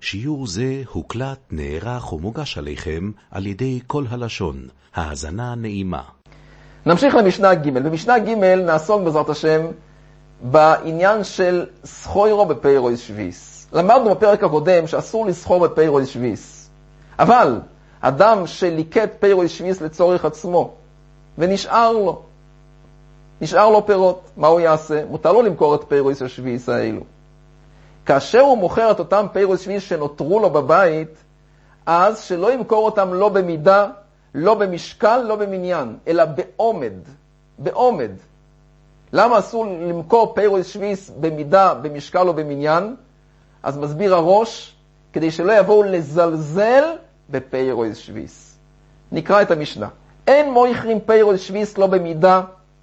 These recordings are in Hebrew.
שיעור זה הוקלט, נערך ומוגש עליכם על ידי כל הלשון. האזנה נעימה. נמשיך למשנה ג'. במשנה ג' נעסוק בעזרת השם בעניין של סחוירו בפיירויס שביס. למדנו בפרק הקודם שאסור לסחור בפיירויס שביס. אבל אדם שליקט פיירויס שביס לצורך עצמו ונשאר לו פירות, מה הוא יעשה? מותר לו למכור את פיירויס השביס האלו. כאשר הוא מוכר את אותם פיירויס שביס שנותרו לו בבית, אז שלא ימכור אותם לא במידה, לא במשקל, לא במניין, אלא בעומד. למה אסור למכור פיירויס שביס במידה, במשקל או במניין? אז מסביר הראש, כדי שלא יבואו לזלזל בפיירויס שביס. נקרא את המשנה. אין מויכרים פיירויס שביס לא במידה,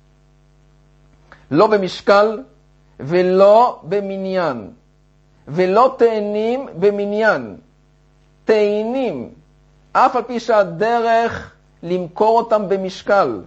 לא במשקל ולא במניין. ולא תאנים במניין. תאנים, אף על פי שהדרך למכור אותם במשקל.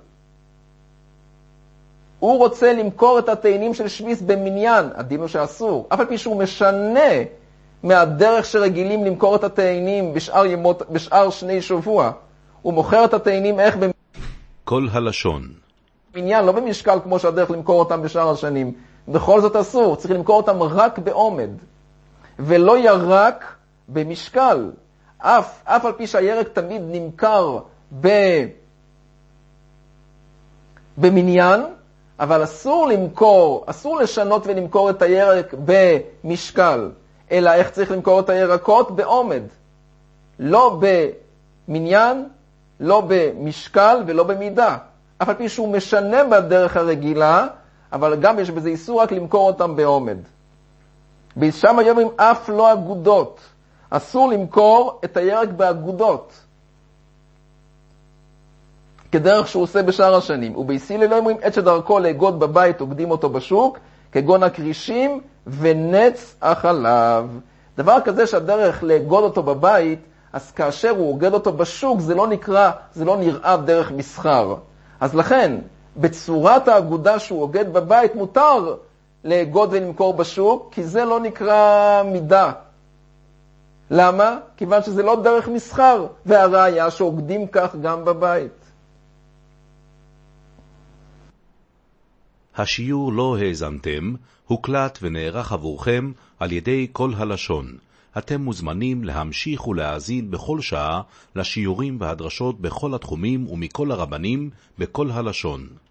הוא רוצה למכור את התאנים של שביס במניין, הדין הוא שאסור. אף על פי שהוא משנה מהדרך שרגילים למכור את התאנים בשאר שני שבוע. הוא מוכר את התאנים איך כל הלשון. במניין, לא במשקל כמו שהדרך למכור אותם בשאר השנים. בכל זאת אסור, צריך למכור אותם רק בעומד. ולא ירק במשקל. אף על פי שהירק תמיד נמכר במניין, אבל אסור לשנות ולמכור את הירק במשקל, אלא איך צריך למכור את הירקות? בעומד. לא במניין, לא במשקל ולא במידה. אף על פי שהוא משנה בדרך הרגילה, אבל גם יש בזה איסור רק למכור אותם בעומד. בשם היום עם אף לא אגודות. אסור למכור את הירק באגודות. כדרך שהוא עושה בשאר השנים. וביסילי לא אומרים עת שדרכו לאגוד בבית עוגדים אותו בשוק, כגון הקרישים ונץ החלב. דבר כזה שהדרך לאגוד אותו בבית, אז כאשר הוא עוגד אותו בשוק, זה לא נראה דרך מסחר. אז לכן, בצורת האגודה שהוא עוגד בבית, מותר לאגוד ולמכור בשוק, כי זה לא נקרא מידה. למה? כיוון שזה לא דרך מסחר, והראיה שעוגדים כך גם בבית. השיעור לא האזנתם, הוקלט ונערך עבורכם על ידי כל הלשון. אתם מוזמנים להמשיך ולהאזין בכל שעה לשיעורים והדרשות בכל התחומים ומכל הרבנים בכל הלשון.